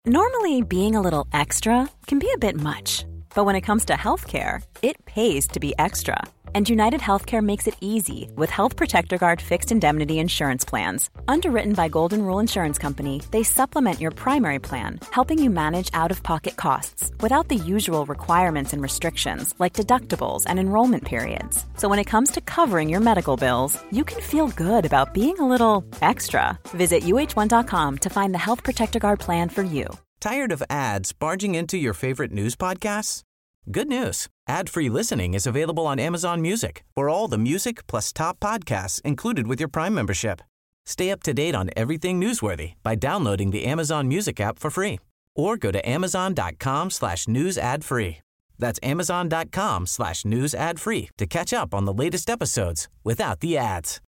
Normally, being a little extra can be a bit much, but when it comes to healthcare, it pays to be extra. And United Healthcare makes it easy with Health Protector Guard fixed indemnity insurance plans. Underwritten by Golden Rule Insurance Company, they supplement your primary plan, helping you manage out-of-pocket costs without the usual requirements and restrictions like deductibles and enrollment periods. So when it comes to covering your medical bills, you can feel good about being a little extra. Visit uh1.com to find the Health Protector Guard plan for you. Tired of ads barging into your favorite news podcasts? Good news. Ad-free listening is available on Amazon Music for all the music plus top podcasts included with your Prime membership. Stay up to date on everything newsworthy by downloading the Amazon Music app for free or go to amazon.com/news ad free. That's amazon.com/news ad free to catch up on the latest episodes without the ads.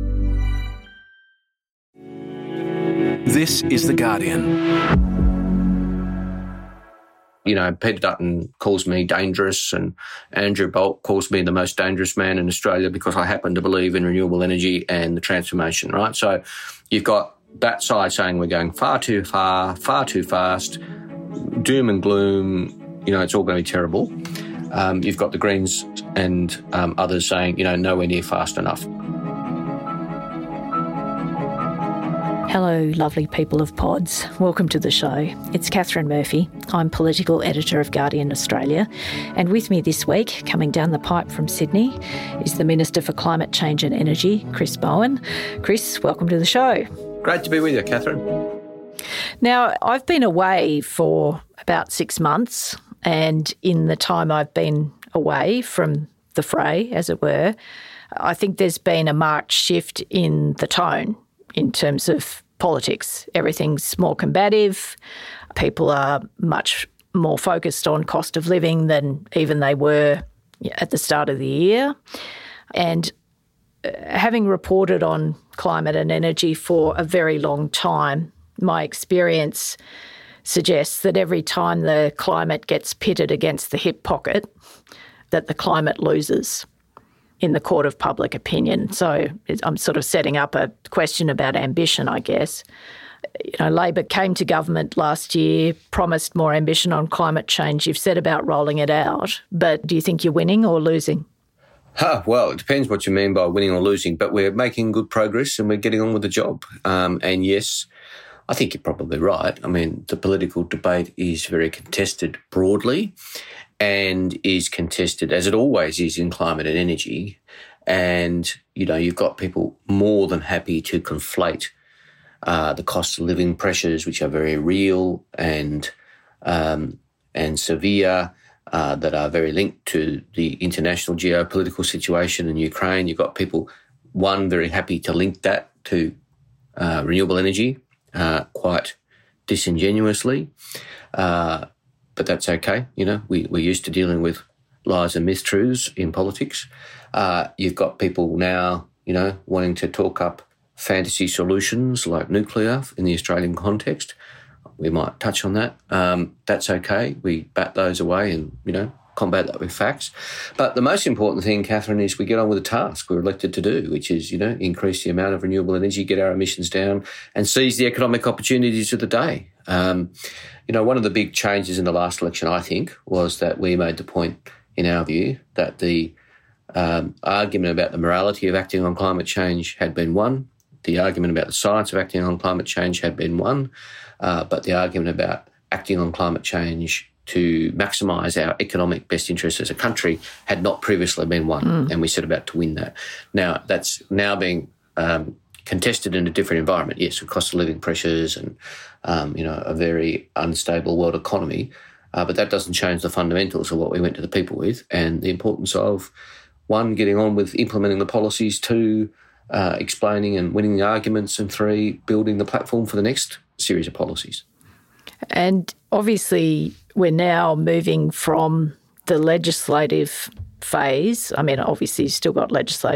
This is The Guardian. You know, Peter Dutton calls me dangerous and Andrew Bolt calls me the most dangerous man in Australia because I happen to believe in renewable energy and the transformation, right? So you've got that side saying we're going far too far, far too fast, doom and gloom, you know, it's all going to be terrible. You've got the Greens and others saying, you know, nowhere near fast enough. Hello, lovely people of pods. Welcome to the show. It's Catherine Murphy. I'm political editor of Guardian Australia. And with me this week, coming down the pipe from Sydney, is the Minister for Climate Change and Energy, Chris Bowen. Chris, welcome to the show. Great to be with you, Catherine. Now, I've been away for about 6 months, and in the time I've been away from the fray, as it were, I think there's been a marked shift in the tone in terms of politics. Everything's more combative. People are much more focused on cost of living than even they were at the start of the year. And having reported on climate and energy for a very long time, my experience suggests that every time the climate gets pitted against the hip pocket, that the climate loses in the court of public opinion. So I'm sort of setting up a question about ambition, I guess. You know, Labor came to government last year, promised more ambition on climate change. You've said about rolling it out, but do you think you're winning or losing? Well, it depends what you mean by winning or losing, but we're making good progress and we're getting on with the job. And yes, I think you're probably right. I mean, the political debate is very contested broadly, and is contested, as it always is in climate and energy. And, you know, you've got people more than happy to conflate the cost of living pressures, which are very real and severe, that are very linked to the international geopolitical situation in Ukraine. You've got people, one, very happy to link that to renewable energy quite disingenuously. But that's okay. You know, we're used to dealing with lies and mistruths in politics. You've got people now, you know, wanting to talk up fantasy solutions like nuclear in the Australian context. We might touch on that. That's okay. We bat those away and, you know, combat that with facts. But the most important thing, Catherine, is we get on with the task we're elected to do, which is, you know, increase the amount of renewable energy, get our emissions down and seize the economic opportunities of the day. You know, one of the big changes in the last election, I think, was that we made the point, in our view, that the argument about the morality of acting on climate change had been won. The argument about the science of acting on climate change had been won. But the argument about acting on climate change to maximise our economic best interests as a country had not previously been won, and we set about to win that. Now, that's now being contested in a different environment, yes, with cost of living pressures and, you know, a very unstable world economy, but that doesn't change the fundamentals of what we went to the people with and the importance of, one, getting on with implementing the policies, two, explaining and winning the arguments, and three, building the platform for the next series of policies. And obviously we're now moving from the legislative phase. I mean, obviously you've still got legislation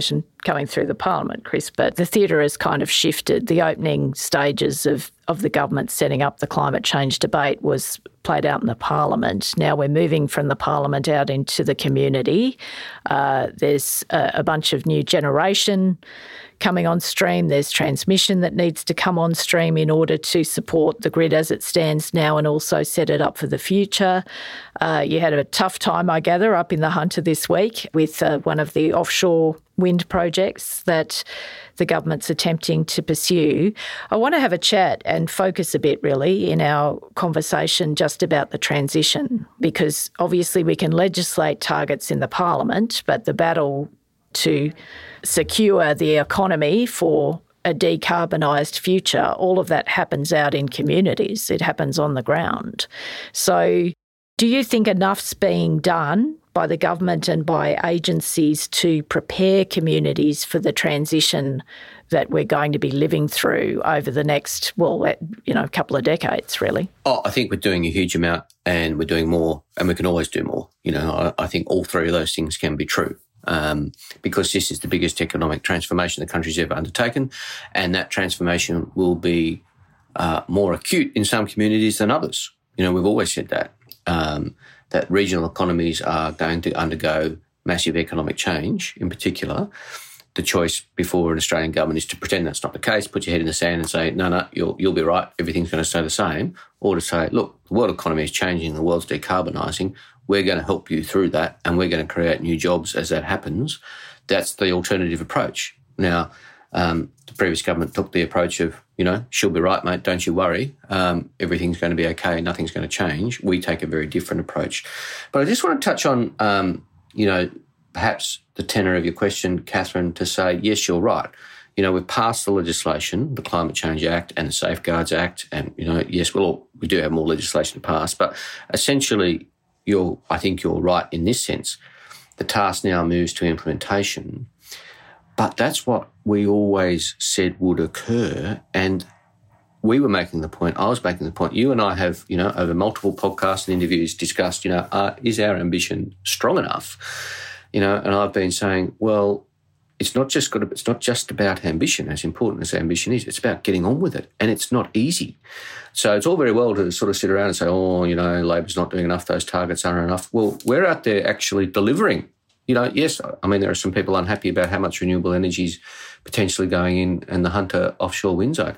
coming through the parliament, Chris, but the theatre has kind of shifted. The opening stages of the government setting up the climate change debate was played out in the parliament. Now we're moving from the parliament out into the community. There's a bunch of new generation coming on stream. There's transmission that needs to come on stream in order to support the grid as it stands now and also set it up for the future. You had a tough time, I gather, up in the Hunter this week with one of the offshore wind projects that the government's attempting to pursue. I want to have a chat and focus a bit really in our conversation just about the transition, because obviously we can legislate targets in the parliament, but the battle to secure the economy for a decarbonised future, all of that happens out in communities. It happens on the ground. So do you think enough's being done by the government and by agencies to prepare communities for the transition that we're going to be living through over the next, couple of decades, really? Oh, I think we're doing a huge amount and we're doing more and we can always do more. I think all three of those things can be true. Because this is the biggest economic transformation the country's ever undertaken, and that transformation will be more acute in some communities than others. We've always said that, that regional economies are going to undergo massive economic change in particular. The choice before an Australian government is to pretend that's not the case, put your head in the sand and say, no, you'll be right, everything's going to stay the same, or to say, look, the world economy is changing, the world's decarbonising, we're going to help you through that and we're going to create new jobs as that happens. That's the alternative approach. Now, the previous government took the approach of, she'll be right, mate, don't you worry. Everything's going to be okay, nothing's going to change. We take a very different approach. But I just want to touch on, perhaps the tenor of your question, Catherine, to say, yes, you're right. We've passed the legislation, the Climate Change Act and the Safeguards Act, and, yes, we do have more legislation to pass, but essentially, I think you're right in this sense. The task now moves to implementation, but that's what we always said would occur. And we were making the point, I was making the point, you and I have, over multiple podcasts and interviews discussed, is our ambition strong enough? And I've been saying, well, it's not just about ambition, as important as ambition is. It's about getting on with it, and it's not easy. So it's all very well to sort of sit around and say, Labor's not doing enough, those targets aren't enough. Well, we're out there actually delivering. Yes, there are some people unhappy about how much renewable energy is potentially going in and the Hunter offshore wind zone.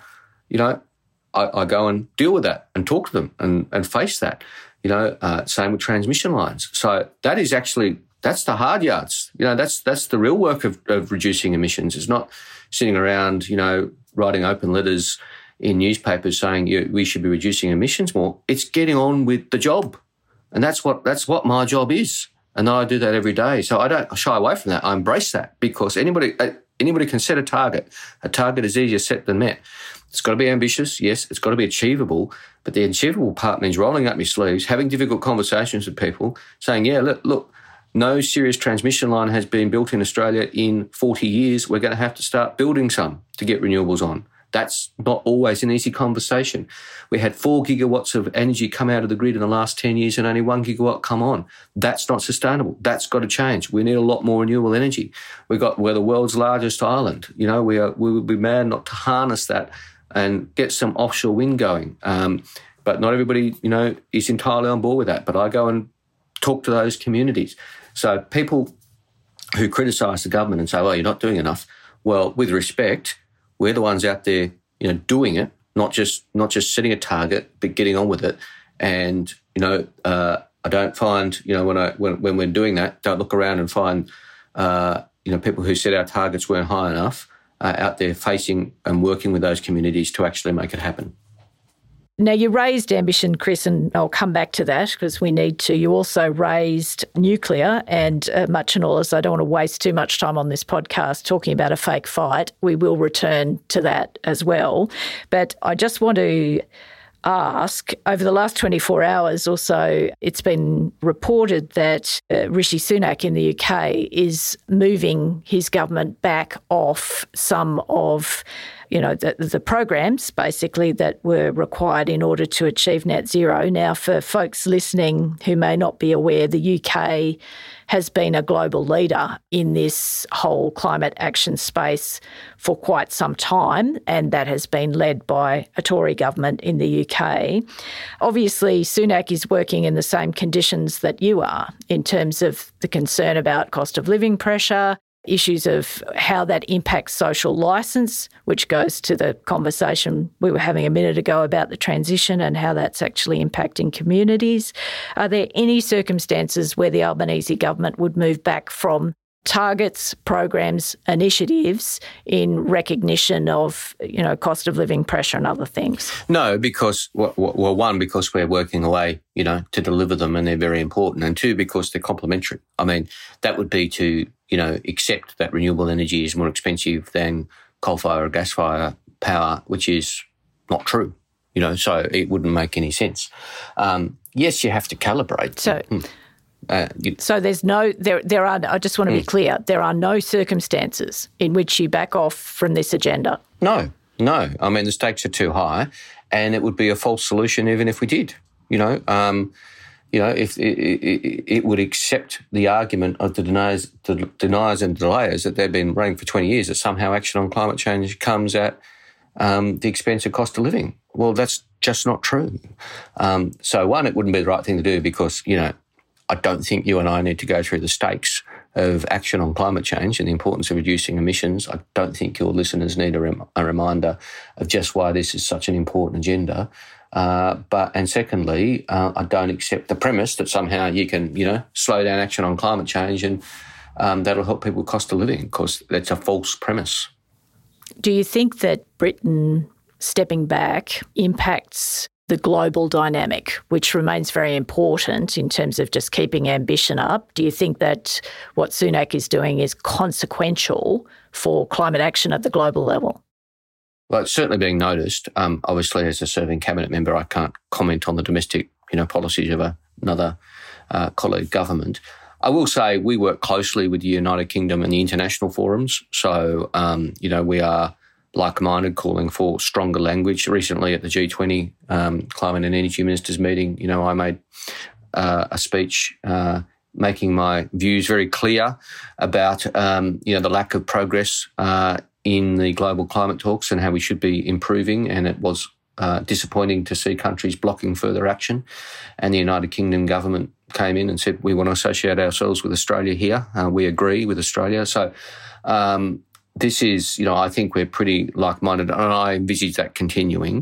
I go and deal with that and talk to them and face that. Same with transmission lines. So that is actually, that's the hard yards. That's the real work of reducing emissions. It's not sitting around, writing open letters in newspapers saying we should be reducing emissions more. It's getting on with the job. And that's what my job is. And I do that every day. So I don't shy away from that. I embrace that because anybody can set a target. A target is easier set than met. It's got to be ambitious, yes. It's got to be achievable. But the achievable part means rolling up your sleeves, having difficult conversations with people, saying, look, no serious transmission line has been built in Australia in 40 years. We're going to have to start building some to get renewables on. That's not always an easy conversation. We had 4 gigawatts of energy come out of the grid in the last 10 years and only 1 gigawatt come on. That's not sustainable. That's got to change. We need a lot more renewable energy. We're the world's largest island. We would be mad not to harness that and get some offshore wind going. But not everybody, is entirely on board with that. But I go and talk to those communities. So people who criticise the government and say, well, you're not doing enough. Well, with respect, we're the ones out there, doing it, not just setting a target, but getting on with it. And, I don't find, when we're doing that, don't look around and find, people who set our targets weren't high enough out there facing and working with those communities to actually make it happen. Now, you raised ambition, Chris, and I'll come back to that because we need to. You also raised nuclear and much and all, as I don't want to waste too much time on this podcast talking about a fake fight. We will return to that as well. But I just want to ask, over the last 24 hours or so, it's been reported that Rishi Sunak in the UK is moving his government back off some of the programs basically that were required in order to achieve net zero. Now, for folks listening who may not be aware, the UK has been a global leader in this whole climate action space for quite some time, and that has been led by a Tory government in the UK. Obviously, Sunak is working in the same conditions that you are in terms of the concern about cost of living pressure, issues of how that impacts social licence, which goes to the conversation we were having a minute ago about the transition and how that's actually impacting communities. Are there any circumstances where the Albanese government would move back from targets, programs, initiatives in recognition of, cost of living pressure and other things? No, because, one, because we're working away, to deliver them and they're very important, and two, because they're complementary. I mean, that would be to, accept that renewable energy is more expensive than coal-fire or gas-fire power, which is not true, so it wouldn't make any sense. Yes, you have to calibrate. So there's there are, I just want to be clear, there are no circumstances in which you back off from this agenda? No. I mean, the stakes are too high and it would be a false solution even if we did, if it would accept the argument of the deniers and delayers that they've been running for 20 years, that somehow action on climate change comes at the expense of cost of living. Well, that's just not true. So one, it wouldn't be the right thing to do because, I don't think you and I need to go through the stakes of action on climate change and the importance of reducing emissions. I don't think your listeners need a reminder of just why this is such an important agenda. And secondly, I don't accept the premise that somehow you can, slow down action on climate change and that'll help people with cost of living, because that's a false premise. Do you think that Britain stepping back impacts the global dynamic, which remains very important in terms of just keeping ambition up? Do you think that what Sunak is doing is consequential for climate action at the global level? Well, it's certainly being noticed. Obviously, as a serving cabinet member, I can't comment on the domestic, policies of another colleague government. I will say we work closely with the United Kingdom and the international forums. So, we are like-minded, calling for stronger language. Recently at the G20 Climate and Energy Ministers meeting, I made a speech making my views very clear about, the lack of progress in the global climate talks and how we should be improving. And it was disappointing to see countries blocking further action. And the United Kingdom government came in and said, we want to associate ourselves with Australia here. We agree with Australia. So, this is, I think we're pretty like-minded, and I envisage that continuing.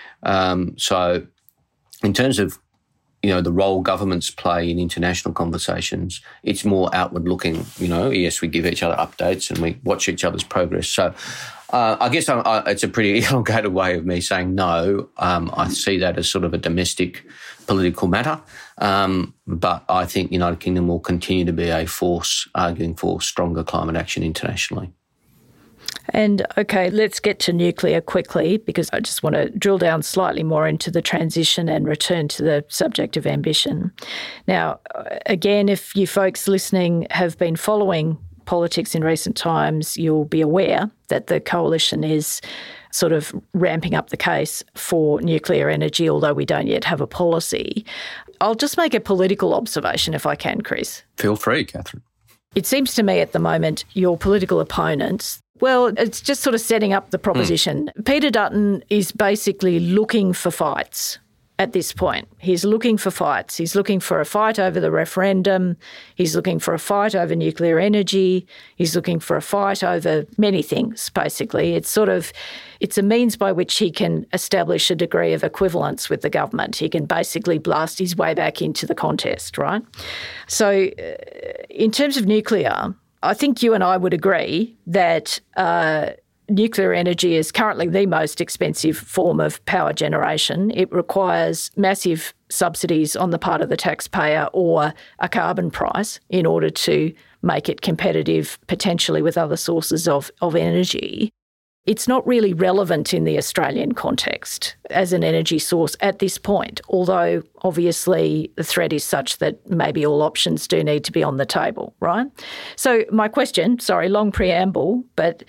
So in terms of, the role governments play in international conversations, it's more outward-looking. Yes, we give each other updates and we watch each other's progress. So I guess it's a pretty elongated way of me saying no. I see that as sort of a domestic political matter. But I think the United Kingdom will continue to be a force arguing for stronger climate action internationally. And, okay, let's get to nuclear quickly, because I just want to drill down slightly more into the transition and return to the subject of ambition. Now, again, if you folks listening have been following politics in recent times, you'll be aware that the coalition is sort of ramping up the case for nuclear energy, although we don't yet have a policy. I'll just make a political observation if I can, Chris. Feel free, Catherine. It seems to me at the moment your political opponents, well, it's just sort of setting up the proposition. Peter Dutton is basically looking for fights at this point. He's looking for fights. He's looking for a fight over the referendum. He's looking for a fight over nuclear energy. He's looking for a fight over many things, basically. It's a means by which he can establish a degree of equivalence with the government. He can basically blast his way back into the contest, right? So in terms of nuclear, I think you and I would agree that nuclear energy is currently the most expensive form of power generation. It requires massive subsidies on the part of the taxpayer or a carbon price in order to make it competitive potentially with other sources of energy. It's not really relevant in the Australian context as an energy source at this point, although obviously the threat is such that maybe all options do need to be on the table, right? So my question, sorry, long preamble, but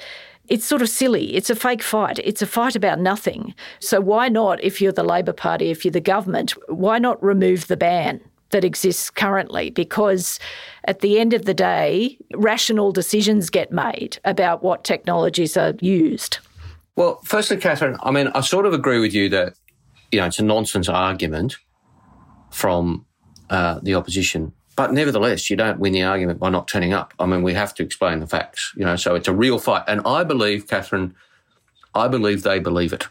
it's sort of silly. It's a fake fight. It's a fight about nothing. So why not, if you're the Labor Party, if you're the government, why not remove the ban that exists currently? Because at the end of the day, rational decisions get made about what technologies are used. Well, firstly, Catherine, I mean, I sort of agree with you that, it's a nonsense argument from the opposition. But nevertheless, you don't win the argument by not turning up. I mean, we have to explain the facts, so it's a real fight. And I believe, Catherine, they believe it.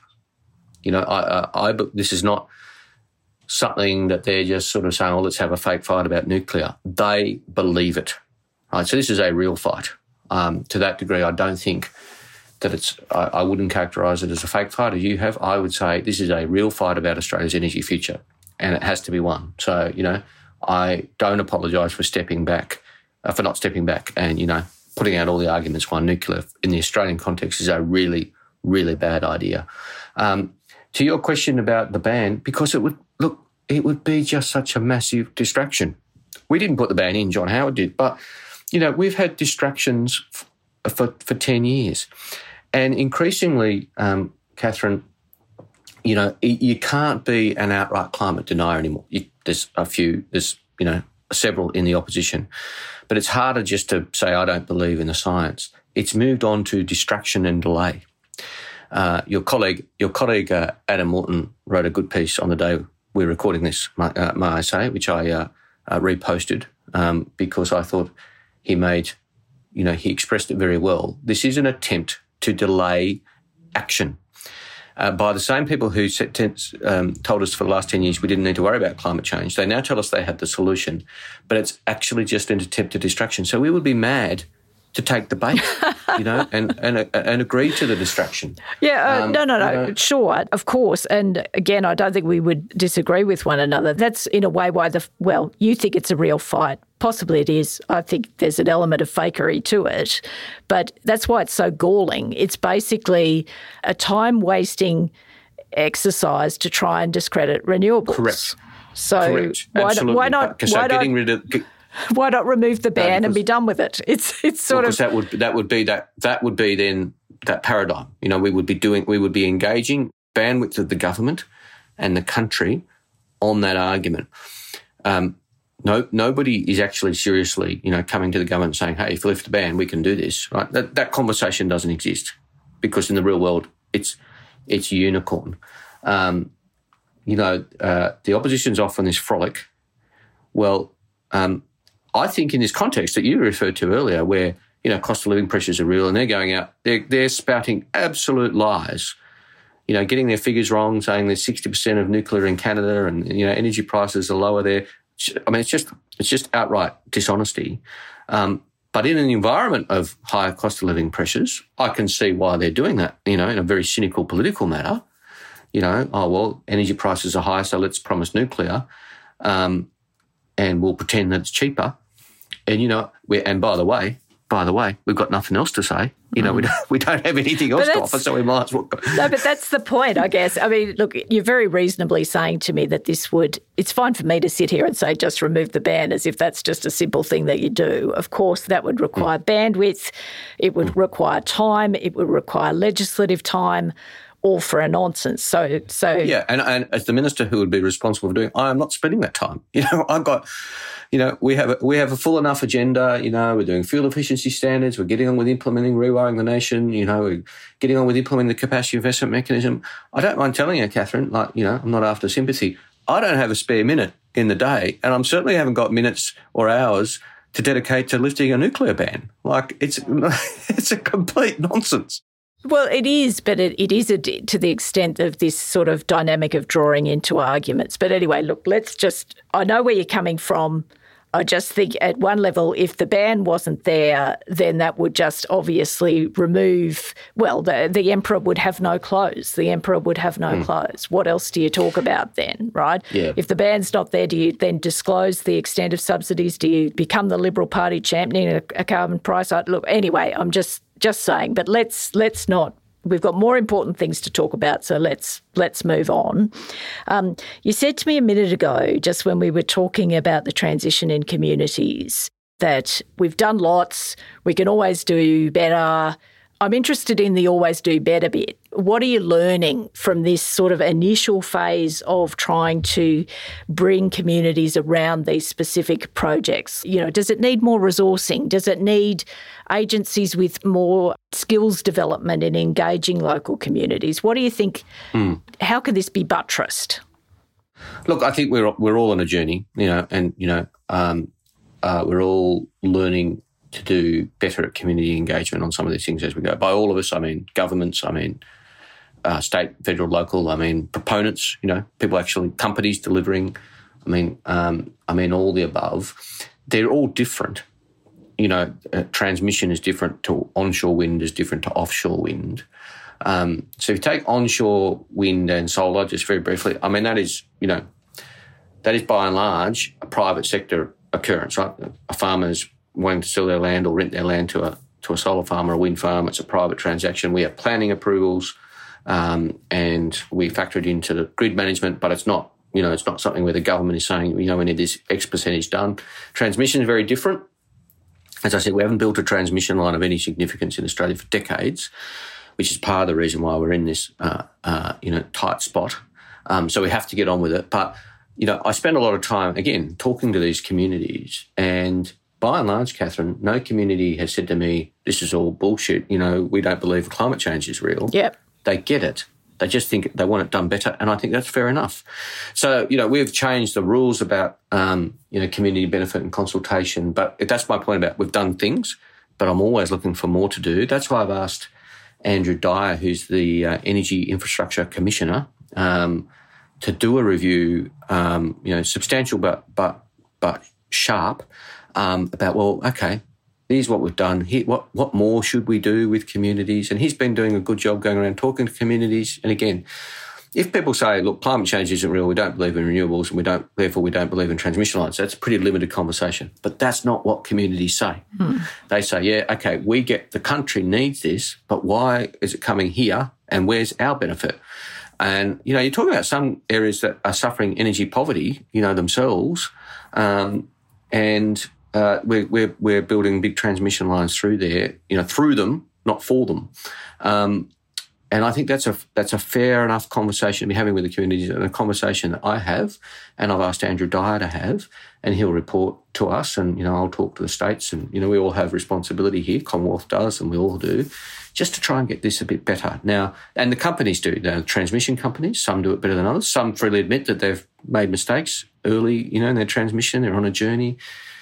This is not something that they're just sort of saying, let's have a fake fight about nuclear. They believe it, right? So this is a real fight. To that degree, I don't think that I wouldn't characterise it as a fake fight as you have. I would say this is a real fight about Australia's energy future, and it has to be won. So, I don't apologise for not stepping back and, putting out all the arguments why nuclear in the Australian context is a really, really bad idea. To your question about the ban, because it would be just such a massive distraction. We didn't put the ban in, John Howard did, but, we've had distractions for 10 years. And increasingly, Catherine, you can't be an outright climate denier anymore. There's several in the opposition, but it's harder just to say, I don't believe in the science. It's moved on to distraction and delay. Your colleague Adam Morton wrote a good piece on the day we're recording this, may I say, which I reposted because I thought he expressed it very well. This is an attempt to delay action. By the same people who told us for the last 10 years we didn't need to worry about climate change. They now tell us they had the solution, but it's actually just an attempt at distraction. So we would be mad to take the bait, and agree to the distraction. Yeah, no, sure, of course. And again, I don't think we would disagree with one another. That's in a way why you think it's a real fight. Possibly it is. I think there's an element of fakery to it. But that's why it's so galling. It's basically a time-wasting exercise to try and discredit renewables. Correct. So Correct. Absolutely. Why not remove the ban and be done with it? It's sort of that would be then that paradigm. We would be engaging bandwidth of the government and the country on that argument. Nobody is actually seriously, coming to the government saying, "Hey, if we lift the ban, we can do this." Right? That conversation doesn't exist because in the real world, it's unicorn. The opposition's off on this frolic. Well. I think in this context that you referred to earlier where, cost of living pressures are real and they're going out, they're spouting absolute lies, getting their figures wrong, saying there's 60% of nuclear in Canada and, energy prices are lower there. I mean, it's just outright dishonesty. But in an environment of higher cost of living pressures, I can see why they're doing that, in a very cynical political matter. Energy prices are high, so let's promise nuclear and we'll pretend that it's cheaper. And by the way, we've got nothing else to say. We don't have anything else to offer, so we might as well go. No, but that's the point, I guess. I mean, look, you're very reasonably saying to me that it's fine for me to sit here and say just remove the ban as if that's just a simple thing that you do. Of course, that would require bandwidth. It would require time. It would require legislative time. All for a nonsense. So yeah, and as the minister who would be responsible for doing, I am not spending that time. I've got, we have a full enough agenda. We're doing fuel efficiency standards. We're getting on with implementing Rewiring the Nation. We're getting on with implementing the capacity investment mechanism. I don't mind telling you, Catherine, I'm not after sympathy. I don't have a spare minute in the day, and I'm certainly haven't got minutes or hours to dedicate to lifting a nuclear ban. It's a complete nonsense. Well, it is, but it is to the extent of this sort of dynamic of drawing into arguments. But anyway, look, I know where you're coming from. I just think at one level, if the ban wasn't there, then that would just obviously remove, the emperor would have no clothes. The emperor would have no clothes. What else do you talk about then, right? Yeah. If the ban's not there, do you then disclose the extent of subsidies? Do you become the Liberal Party championing a carbon price? Look, anyway, I'm just saying, but let's not. We've got more important things to talk about, so let's move on. You said to me a minute ago, just when we were talking about the transition in communities, that we've done lots, we can always do better. I'm interested in the always do better bit. What are you learning from this sort of initial phase of trying to bring communities around these specific projects? You know, does it need more resourcing? Does it need agencies with more skills development in engaging local communities? What do you think? How can this be buttressed? Look, I think we're all on a journey, you know, and, you know, we're all learning to do better at community engagement on some of these things as we go. By all of us, I mean governments, I mean state, federal, local, I mean proponents, you know, people actually, companies delivering, I mean all the above. They're all different. You know, transmission is different to onshore wind, is different to offshore wind. So if you take onshore wind and solar, just very briefly, I mean, that is by and large a private sector occurrence, right? A farmer's wanting to sell their land or rent their land to a solar farm or a wind farm. It's a private transaction. We have planning approvals and we factor it into the grid management, but it's not, you know, it's not something where the government is saying, you know, we need this X percentage done. Transmission is very different. As I said, we haven't built a transmission line of any significance in Australia for decades, which is part of the reason why we're in this, tight spot. So we have to get on with it. But, you know, I spend a lot of time, again, talking to these communities, and by and large, Catherine, no community has said to me, this is all bullshit, you know, we don't believe climate change is real. Yep. They get it. They just think they want it done better, and I think that's fair enough. So, you know, we've changed the rules about, community benefit and consultation, but that's my point about we've done things, but I'm always looking for more to do. That's why I've asked Andrew Dyer, who's the Energy Infrastructure Commissioner, to do a review, substantial but sharp, about, well, okay, here's what we've done. Here, what more should we do with communities? And he's been doing a good job going around talking to communities. And again, if people say, look, climate change isn't real, we don't believe in renewables, and therefore we don't believe in transmission lines, that's a pretty limited conversation. But that's not what communities say. They say, yeah, okay, we get the country needs this, but why is it coming here and where's our benefit? And, you know, you're talking about some areas that are suffering energy poverty, you know, themselves, we're building big transmission lines through there, you know, through them, not for them. And I think that's a fair enough conversation to be having with the communities, and a conversation that I have, and I've asked Andrew Dyer to have, and he'll report to us, and, you know, I'll talk to the states, and, you know, we all have responsibility here, Commonwealth does, and we all do, just to try and get this a bit better. Now, and the companies do, the transmission companies, some do it better than others, some freely admit that they've made mistakes early, you know, in their transmission, they're on a journey,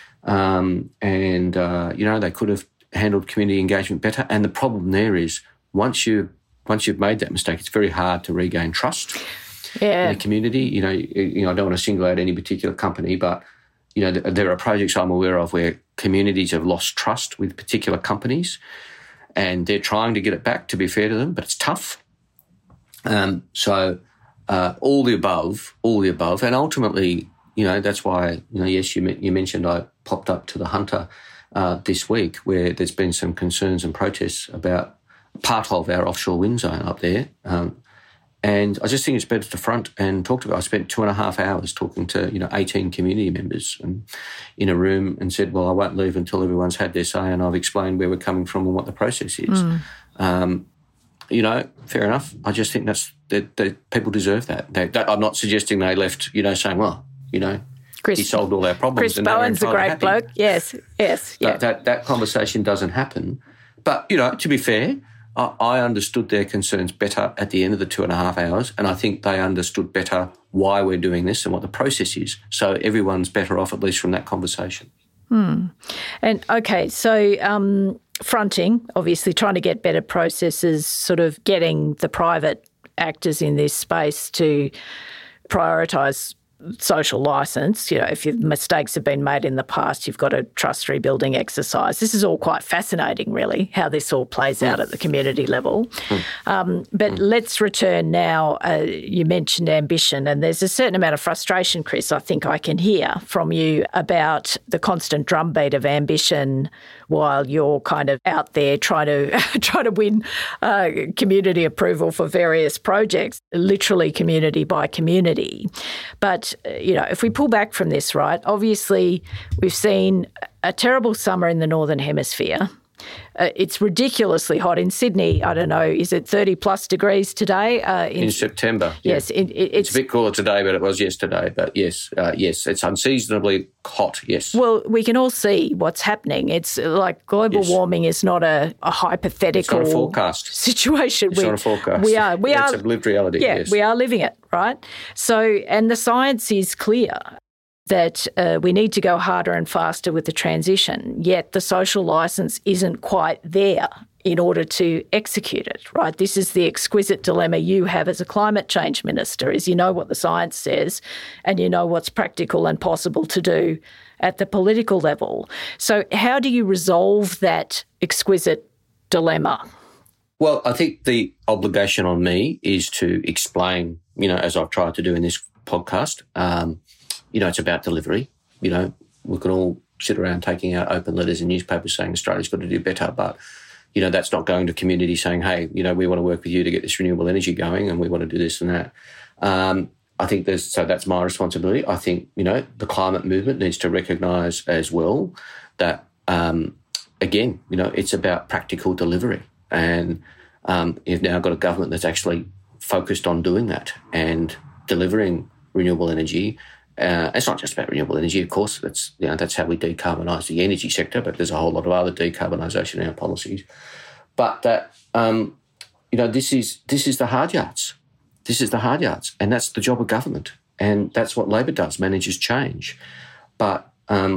they could have handled community engagement better. And the problem there is once you've made that mistake, it's very hard to regain trust in the community. You know, I don't want to single out any particular company, but, you know, there are projects I'm aware of where communities have lost trust with particular companies, and they're trying to get it back, to be fair to them, but it's tough. All the above, and ultimately, you know, that's why, you know, yes, you mentioned I popped up to the Hunter this week, where there's been some concerns and protests about part of our offshore wind zone up there. And I just think it's better to front and talk to it. I spent 2.5 hours talking to, you know, 18 community members and in a room, and said, well, I won't leave until everyone's had their say and I've explained where we're coming from and what the process is. You know, fair enough. I just think that people deserve that. I'm not suggesting they left, you know, saying, well, you know, he solved all our problems. Chris Bowen's a great bloke. Yes. Yeah. That conversation doesn't happen. But, you know, to be fair, I understood their concerns better at the end of the 2.5 hours, and I think they understood better why we're doing this and what the process is. So everyone's better off, at least from that conversation. And, okay, so fronting, obviously trying to get better processes, sort of getting the private actors in this space to prioritise social licence. You know, if mistakes have been made in the past, you've got a trust rebuilding exercise. This is all quite fascinating, really, how this all plays out at the community level. But let's return now. You mentioned ambition, and there's a certain amount of frustration, Chris, I think I can hear from you about the constant drumbeat of ambition while you're kind of out there trying to win community approval for various projects, literally community by community. But you know, if we pull back from this, right, obviously we've seen a terrible summer in the Northern Hemisphere. It's ridiculously hot in Sydney. I don't know, is it 30 plus degrees today? In September. Yes. Yeah. It's a bit cooler today, but it was yesterday. But yes, it's unseasonably hot, yes. Well, we can all see what's happening. It's like global warming is not a hypothetical it's not a forecast situation. It's not a forecast. It's a lived reality. Yeah, yes. We are living it, right? So, and the science is clear that we need to go harder and faster with the transition, yet the social licence isn't quite there in order to execute it, right? This is the exquisite dilemma you have as a climate change minister, is you know what the science says and you know what's practical and possible to do at the political level. So how do you resolve that exquisite dilemma? Well, I think the obligation on me is to explain, as I've tried to do in this podcast, it's about delivery. We can all sit around taking out open letters in newspapers saying Australia's got to do better, but, that's not going to community saying, hey, we want to work with you to get this renewable energy going and we want to do this and that. I think that's my responsibility. I think, the climate movement needs to recognise as well that, again, it's about practical delivery. And you've now got a government that's actually focused on doing that and delivering renewable energy. It's not just about renewable energy, of course. That's how we decarbonise the energy sector, but there's a whole lot of other decarbonisation in our policies. But that, this is the hard yards. This is the hard yards, and that's the job of government, and that's what Labor does, manages change. But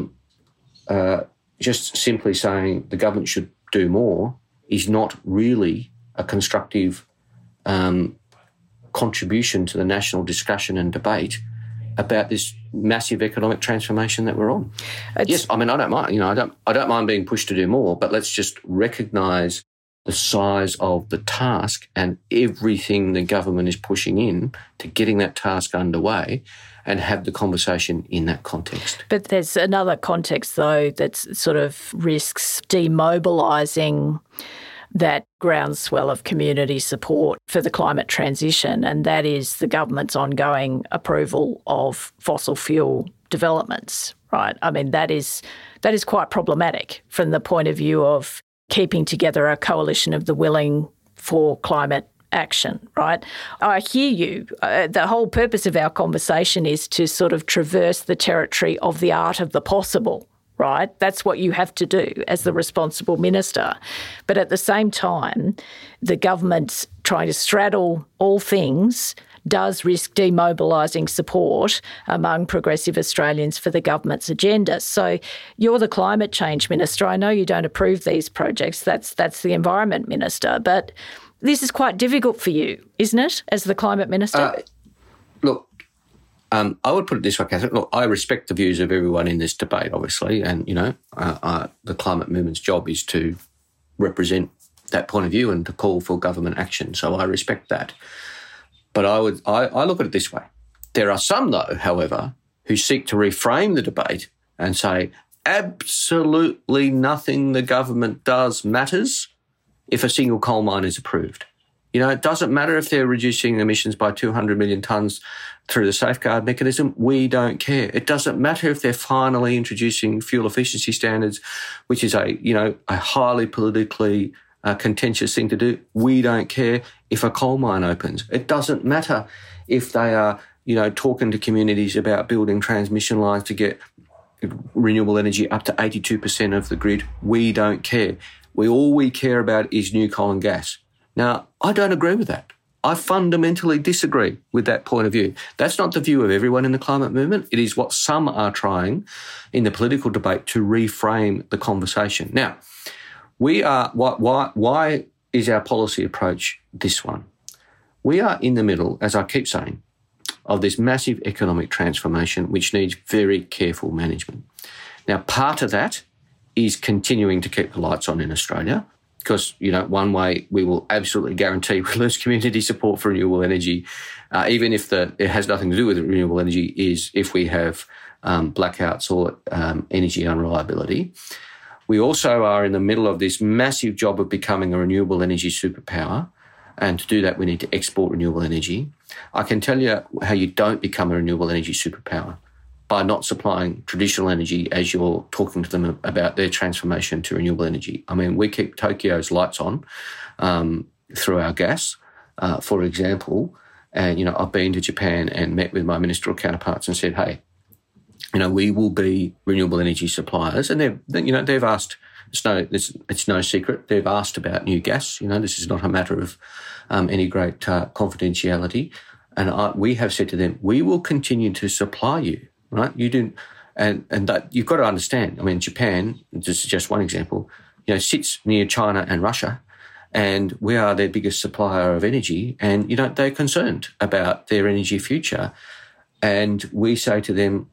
just simply saying the government should do more is not really a constructive contribution to the national discussion and debate about this massive economic transformation that we're on. Yes, I don't mind. I don't mind being pushed to do more, but let's just recognise the size of the task and everything the government is pushing in to getting that task underway, and have the conversation in that context. But there's another context, though, that sort of risks demobilising that groundswell of community support for the climate transition, and that is the government's ongoing approval of fossil fuel developments, right? That is quite problematic from the point of view of keeping together a coalition of the willing for climate action, right? I hear you. The whole purpose of our conversation is to sort of traverse the territory of the art of the possible, right? That's what you have to do as the responsible minister. But at the same time, the government trying to straddle all things does risk demobilising support among progressive Australians for the government's agenda. So you're the climate change minister. I know you don't approve these projects. That's the environment minister. But this is quite difficult for you, isn't it, as the climate minister? Look, I would put it this way, Catherine. Look, I respect the views of everyone in this debate, obviously, and, the climate movement's job is to represent that point of view and to call for government action. So I respect that. But I look at it this way. There are some, though, however, who seek to reframe the debate and say absolutely nothing the government does matters if a single coal mine is approved. It doesn't matter if they're reducing emissions by 200 million tonnes through the safeguard mechanism. We don't care. It doesn't matter if they're finally introducing fuel efficiency standards, which is a highly politically contentious thing to do. We don't care if a coal mine opens. It doesn't matter if they are, talking to communities about building transmission lines to get renewable energy up to 82% of the grid. We don't care. All we care about is new coal and gas. Now, I don't agree with that. I fundamentally disagree with that point of view. That's not the view of everyone in the climate movement. It is what some are trying in the political debate to reframe the conversation. Now, why is our policy approach this one? We are in the middle, as I keep saying, of this massive economic transformation which needs very careful management. Now, part of that is continuing to keep the lights on in Australia, because, one way we will absolutely guarantee we lose community support for renewable energy, even if it has nothing to do with renewable energy, is if we have blackouts or energy unreliability. We also are in the middle of this massive job of becoming a renewable energy superpower, and to do that we need to export renewable energy. I can tell you how you don't become a renewable energy superpower: by not supplying traditional energy as you're talking to them about their transformation to renewable energy. I mean, we keep Tokyo's lights on through our gas, for example. And, you know, I've been to Japan and met with my ministerial counterparts and said, hey, you know, we will be renewable energy suppliers. And they've asked, it's no secret, they've asked about new gas. You know, this is not a matter of any great confidentiality. And we have said to them, we will continue to supply you, right? You do, and that you've got to understand. I mean, Japan, this is just one example, you know, sits near China and Russia, and we are their biggest supplier of energy. And, you know, they're concerned about their energy future. And we say to them,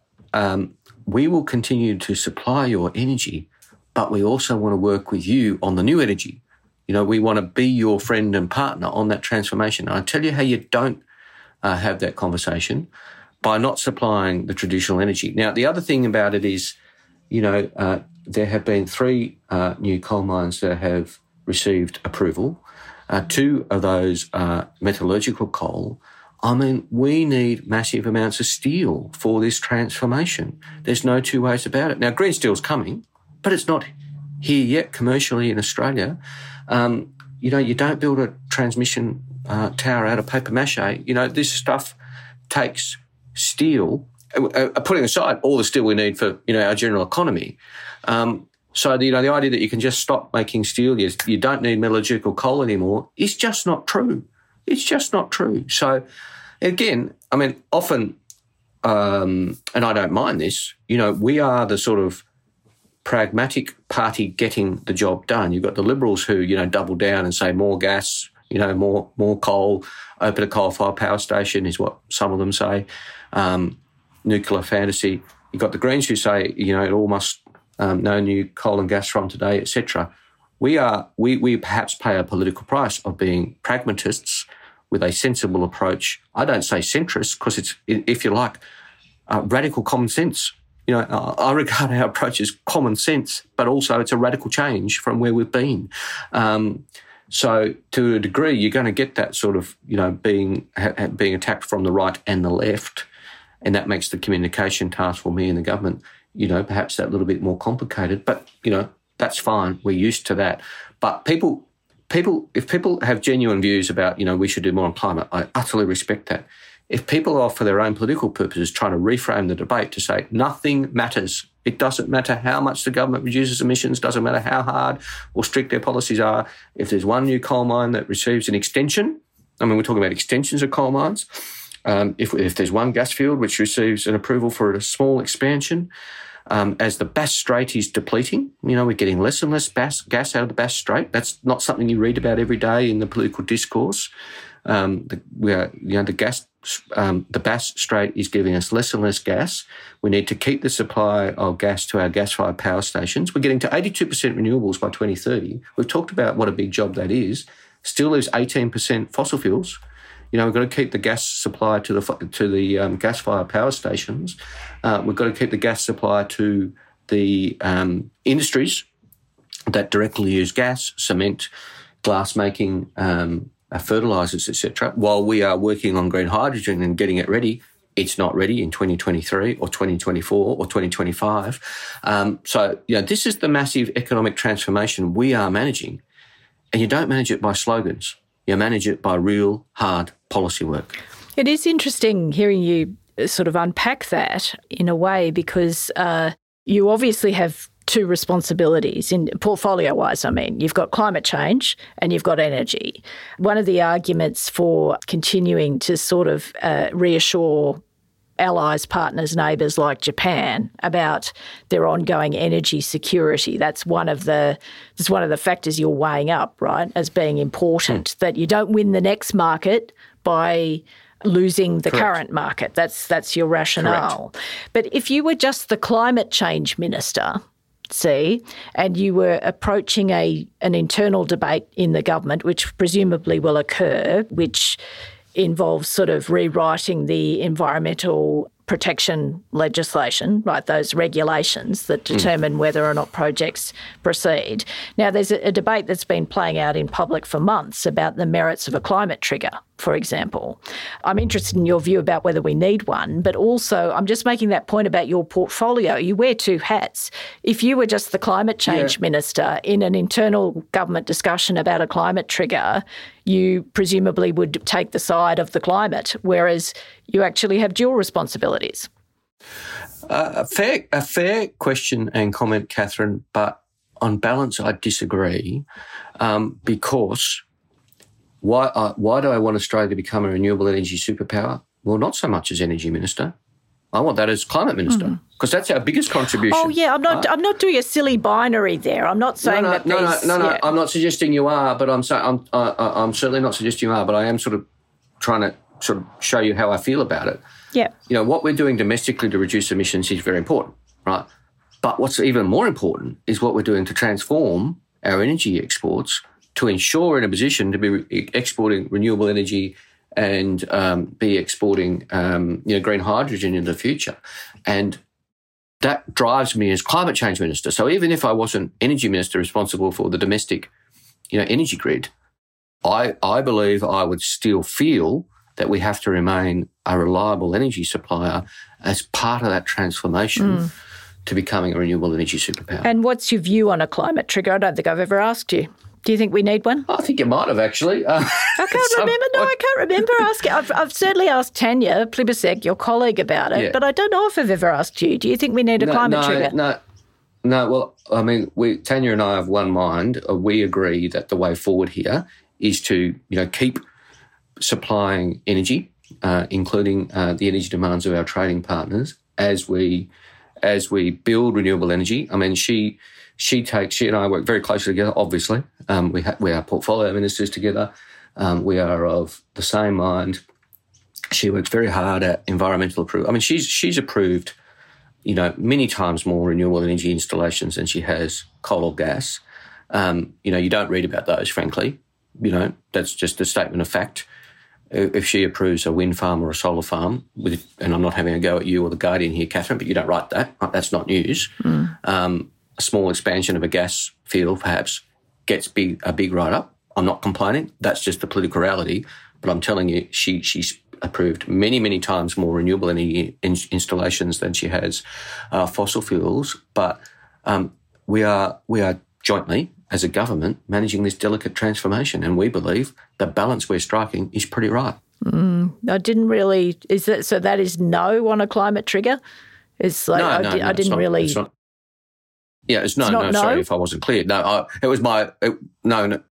we will continue to supply your energy, but we also want to work with you on the new energy. You know, we want to be your friend and partner on that transformation. And I tell you how you don't have that conversation, by not supplying the traditional energy. Now, the other thing about it is, you know, there have been 3 new coal mines that have received approval. 2 of those are metallurgical coal. I mean, we need massive amounts of steel for this transformation. There's no two ways about it. Now, green steel's coming, but it's not here yet commercially in Australia. You know, you don't build a transmission tower out of paper mache. You know, this stuff takes steel, putting aside all the steel we need for, you know, our general economy. So, you know, the idea that you can just stop making steel, you don't need metallurgical coal anymore, is just not true. It's just not true. So, again, I mean, often, and I don't mind this, you know, we are the sort of pragmatic party getting the job done. You've got the Liberals who, you know, double down and say more gas, you know, more coal, open a coal-fired power station is what some of them say, nuclear fantasy. You've got the Greens who say, you know, it all must, no new coal and gas from today, etc. We perhaps pay a political price of being pragmatists with a sensible approach. I don't say centrist because it's, if you like, radical common sense. You know, I regard our approach as common sense, but also it's a radical change from where we've been. So to a degree, you're going to get that sort of, you know, being attacked from the right and the left, and that makes the communication task for me and the government, you know, perhaps that little bit more complicated. But, you know, that's fine. We're used to that. But if people have genuine views about, you know, we should do more on climate, I utterly respect that. If people are, for their own political purposes, trying to reframe the debate to say nothing matters, it doesn't matter how much the government reduces emissions, doesn't matter how hard or strict their policies are, if there's one new coal mine that receives an extension, I mean, we're talking about extensions of coal mines, if there's one gas field which receives an approval for a small expansion, as the Bass Strait is depleting, you know, we're getting less and less gas out of the Bass Strait. That's not something you read about every day in the political discourse. The Bass Strait is giving us less and less gas. We need to keep the supply of gas to our gas-fired power stations. We're getting to 82% renewables by 2030. We've talked about what a big job that is. Still leaves 18% fossil fuels. You know, we've got to keep the gas supply to the gas-fired power stations. We've got to keep the gas supply to the industries that directly use gas, cement, glass making, fertilisers, etc. While we are working on green hydrogen and getting it ready, it's not ready in 2023 or 2024 or 2025. So, you know, this is the massive economic transformation we are managing. And you don't manage it by slogans. You manage it by real hard policy work. It is interesting hearing you sort of unpack that in a way, because you obviously have 2 responsibilities in portfolio-wise. I mean, you've got climate change and you've got energy. One of the arguments for continuing to sort of reassure allies, partners, neighbours like Japan about their ongoing energy security. That's one of the factors you're weighing up, right, as being important, that you don't win the next market by losing the current market. That's your rationale. Correct. But if you were just the climate change minister, and you were approaching an internal debate in the government, which presumably will occur, which involves sort of rewriting the environmental protection legislation, right, those regulations that determine whether or not projects proceed. Now, there's a debate that's been playing out in public for months about the merits of a climate trigger, for example. I'm interested in your view about whether we need one, but also I'm just making that point about your portfolio. You wear two hats. If you were just the climate change minister in an internal government discussion about a climate trigger, you presumably would take the side of the climate, whereas you actually have dual responsibilities. A fair question and comment, Catherine, but on balance I disagree because why do I want Australia to become a renewable energy superpower? Well, not so much as energy minister. I want that as climate minister because that's our biggest contribution. Oh yeah, I'm not doing a silly binary there. I'm not saying that. No. I'm not suggesting you are, but I'm certainly not suggesting you are. But I am sort of trying to sort of show you how I feel about it. Yeah. You know, what we're doing domestically to reduce emissions is very important, right? But what's even more important is what we're doing to transform our energy exports to ensure we're in a position to be exporting renewable energy and be exporting green hydrogen in the future. And that drives me as climate change minister. So even if I wasn't energy minister responsible for the domestic energy grid, I believe I would still feel that we have to remain a reliable energy supplier as part of that transformation to becoming a renewable energy superpower. And what's your view on a climate trigger? I don't think I've ever asked you. Do you think we need one? I think you might have, actually. I can't remember. No, I can't remember asking. I've certainly asked Tanya Plibersek, your colleague, about it, but I don't know if I've ever asked you. Do you think we need a climate trigger? No. Well, I mean, Tanya and I have one mind. We agree that the way forward here is to, keep supplying energy, including the energy demands of our trading partners, as we build renewable energy. I mean, she and I work very closely together, obviously. We are portfolio ministers together. We are of the same mind. She works very hard at environmental approval. I mean, she's approved, many times more renewable energy installations than she has coal or gas. You don't read about those, frankly. That's just a statement of fact. If she approves a wind farm or a solar farm, and I'm not having a go at you or The Guardian here, Catherine, but you don't write that. That's not news. A small expansion of a gas field perhaps gets a big write-up. I'm not complaining. That's just the political reality. But I'm telling you, she's approved many, many times more renewable energy installations than she has fossil fuels. But we are jointly, as a government, managing this delicate transformation, and we believe the balance we're striking is pretty right. I didn't really. Is that so? That is no on a climate trigger. It's like I didn't really. It's not. Yeah, it's no. Sorry if I wasn't clear. No, it was my no.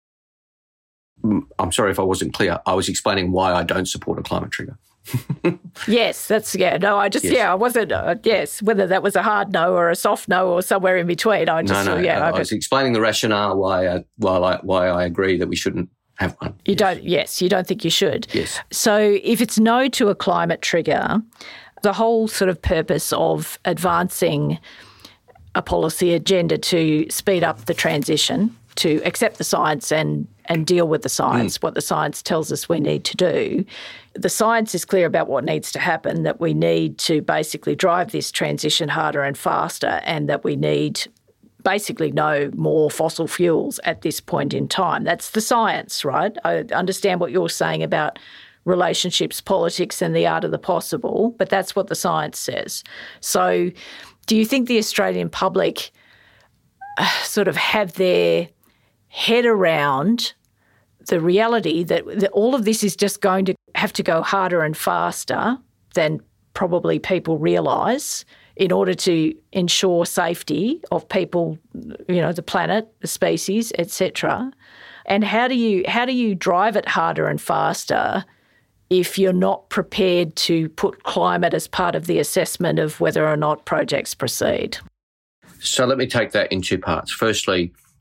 I'm sorry if I wasn't clear. I was explaining why I don't support a climate trigger. Yes, that's I wasn't. Yes, whether that was a hard no or a soft no or somewhere in between. I was explaining the rationale why I agree that we shouldn't have one. You don't think you should. Yes. So if it's no to a climate trigger, the whole sort of purpose of advancing a policy agenda to speed up the transition, to accept the science and deal with the science, what the science tells us we need to do. The science is clear about what needs to happen, that we need to basically drive this transition harder and faster, and that we need basically no more fossil fuels at this point in time. That's the science, right? I understand what you're saying about relationships, politics and the art of the possible, but that's what the science says. So do you think the Australian public sort of have their head around the reality that all of this is just going to have to go harder and faster than probably people realise in order to ensure safety of people, the planet, the species, etc.? And how do you drive it harder and faster if you're not prepared to put climate as part of the assessment of whether or not projects proceed? So let me take that in two parts. Firstly,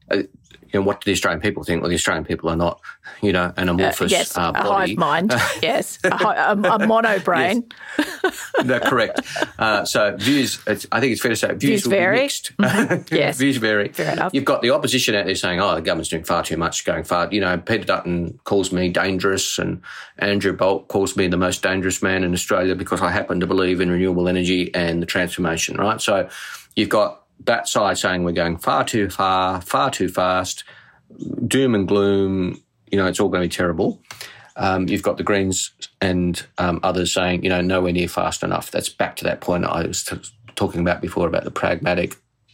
what do the Australian people think? Well, the Australian people are not, an amorphous a body. hive mind. Yes, a mono brain. Yes. No, correct. So views, I think it's fair to say views will vary. Be mixed. Mm-hmm. Yes. Views vary. Fair enough. You've got the opposition out there saying, the government's doing far too much, going far. Peter Dutton calls me dangerous, and Andrew Bolt calls me the most dangerous man in Australia because I happen to believe in renewable energy and the transformation, right? So you've got that side saying we're going far too far, far too fast, doom and gloom, it's all going to be terrible. You've got the Greens and others saying, nowhere near fast enough. That's back to that point I was talking about before about the pragmatic,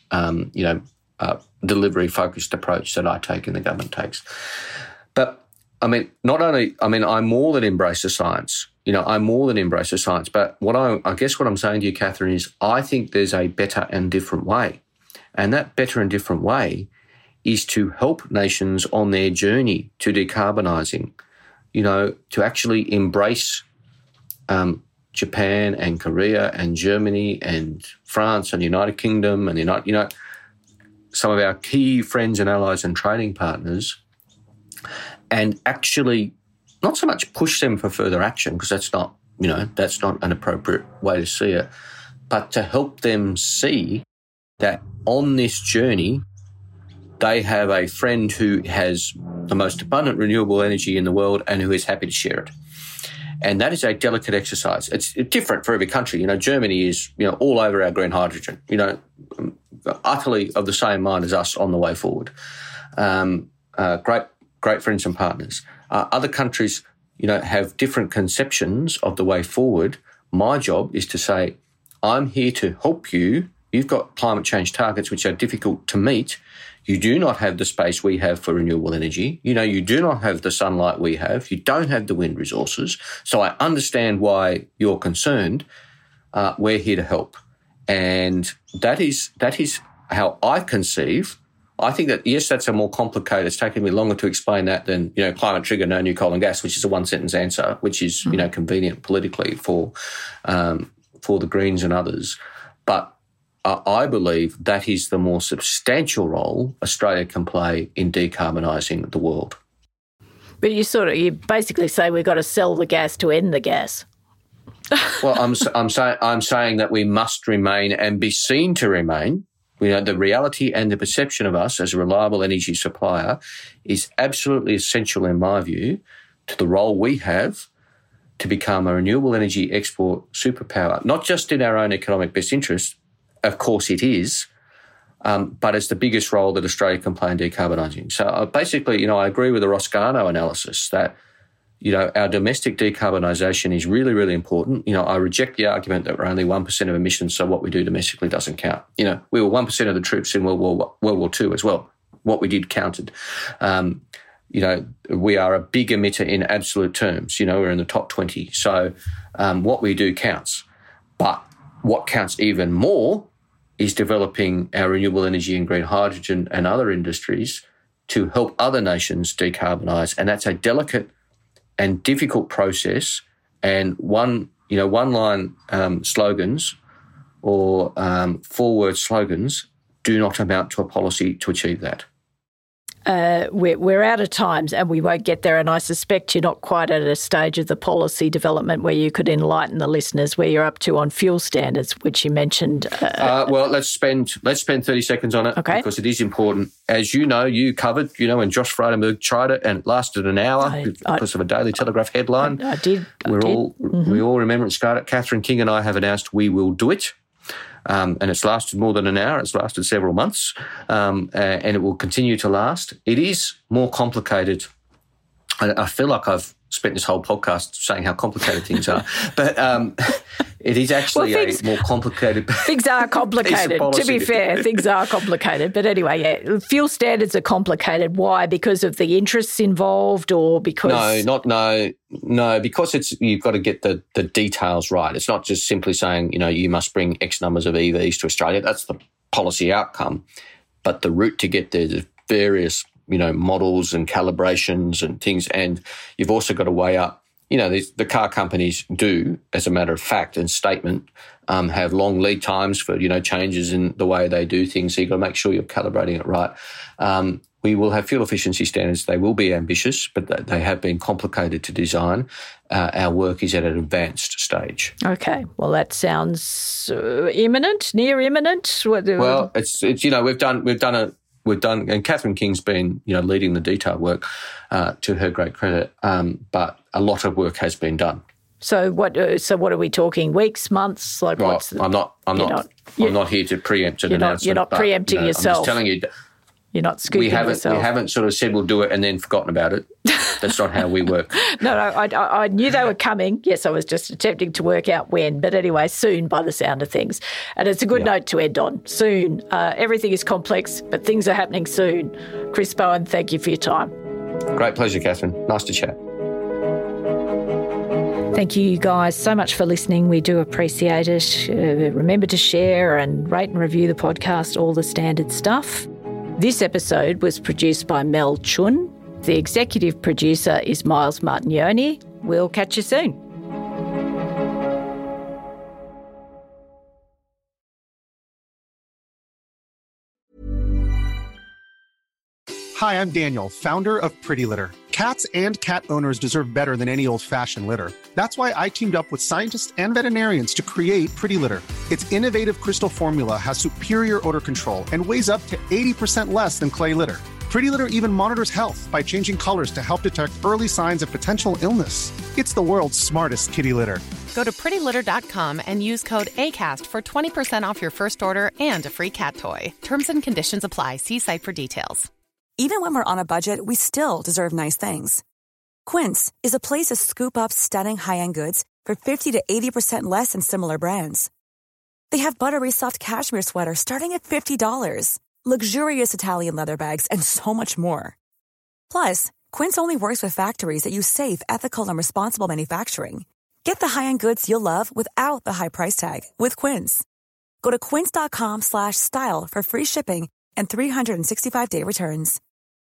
delivery-focused approach that I take and the government takes. But, I'm more than embrace the science. I'm more than embrace the science. But I guess what I'm saying to you, Catherine, is I think there's a better and different way. And that better and different way is to help nations on their journey to decarbonising, to actually embrace Japan and Korea and Germany and France and the United Kingdom and some of our key friends and allies and trading partners, and actually not so much push them for further action, because that's not an appropriate way to see it, but to help them see that on this journey they have a friend who has the most abundant renewable energy in the world and who is happy to share it. And that is a delicate exercise. It's different for every country. Germany is, all over our green hydrogen, utterly of the same mind as us on the way forward. Great friends and partners. Other countries, have different conceptions of the way forward. My job is to say, I'm here to help you. You've got climate change targets which are difficult to meet. You do not have the space we have for renewable energy. You do not have the sunlight we have. You don't have the wind resources. So I understand why you're concerned. We're here to help. And that is how I conceive. I think that, yes, that's a more complicated. It's taken me longer to explain that than, climate trigger, no new coal and gas, which is a one-sentence answer, which is, convenient politically for the Greens and others. But I believe that is the more substantial role Australia can play in decarbonising the world. But you basically say we've got to sell the gas to end the gas. Well, I'm saying that we must remain and be seen to remain. The reality and the perception of us as a reliable energy supplier is absolutely essential, in my view, to the role we have to become a renewable energy export superpower, not just in our own economic best interest. Of course it is, but it's the biggest role that Australia can play in decarbonising. So basically, I agree with the Ross Garnaut analysis that, our domestic decarbonisation is really, really important. I reject the argument that we're only 1% of emissions, so what we do domestically doesn't count. We were 1% of the troops in World War II as well. What we did counted. We are a big emitter in absolute terms. We're in the top 20. So what we do counts. But what counts even more is developing our renewable energy and green hydrogen and other industries to help other nations decarbonise. And that's a delicate and difficult process. And one-line slogans or four-word slogans do not amount to a policy to achieve that. We're out of time and we won't get there, and I suspect you're not quite at a stage of the policy development where you could enlighten the listeners where you're up to on fuel standards, which you mentioned. Well, let's spend 30 seconds on it, okay, because it is important. As you know, you covered, when Josh Frydenberg tried it and it lasted an hour because of a Daily Telegraph headline. I did. We all remember it started. Catherine King and I have announced we will do it. And it's lasted more than an hour. It's lasted several months, and it will continue to last. It is more complicated. I feel like I've spent this whole podcast saying how complicated things are, but it is actually more complicated. Things are complicated, to be fair. Things are complicated. But anyway, fuel standards are complicated. Why? Because of the interests involved or because... No, because you've got to get the details right. It's not just simply saying, you must bring X numbers of EVs to Australia. That's the policy outcome. But the route to get there, there's various models and calibrations and things. And you've also got to weigh up the car companies do, as a matter of fact and statement, have long lead times for, changes in the way they do things. So you've got to make sure you're calibrating it right. We will have fuel efficiency standards. They will be ambitious, but they have been complicated to design. Our work is at an advanced stage. Okay. Well, that sounds imminent, near imminent. Well, it's we've done, and Catherine King's been leading the detail work to her great credit. But a lot of work has been done. So what are we talking? Weeks, months? Like right. what's I'm not here to preempt an announcement. You're not preempting yourself. I'm just telling you. You're not scooping yourself. We haven't sort of said we'll do it and then forgotten about it. That's not how we work. No, I knew they were coming. Yes, I was just attempting to work out when. But anyway, soon by the sound of things. And it's a good note to end on. Soon. Everything is complex, but things are happening soon. Chris Bowen, thank you for your time. Great pleasure, Catherine. Nice to chat. Thank you guys so much for listening. We do appreciate it. Remember to share and rate and review the podcast, all the standard stuff. This episode was produced by Mel Chun. The executive producer is Miles Martignoni. We'll catch you soon. Hi, I'm Daniel, founder of Pretty Litter. Cats and cat owners deserve better than any old-fashioned litter. That's why I teamed up with scientists and veterinarians to create Pretty Litter. Its innovative crystal formula has superior odor control and weighs up to 80% less than clay litter. Pretty Litter even monitors health by changing colors to help detect early signs of potential illness. It's the world's smartest kitty litter. Go to prettylitter.com and use code ACAST for 20% off your first order and a free cat toy. Terms and conditions apply. See site for details. Even when we're on a budget, we still deserve nice things. Quince is a place to scoop up stunning high-end goods for 50 to 80% less than similar brands. They have buttery soft cashmere sweaters starting at $50, luxurious Italian leather bags, and so much more. Plus, Quince only works with factories that use safe, ethical, and responsible manufacturing. Get the high-end goods you'll love without the high price tag with Quince. Go to quince.com/style for free shipping and 365-day returns.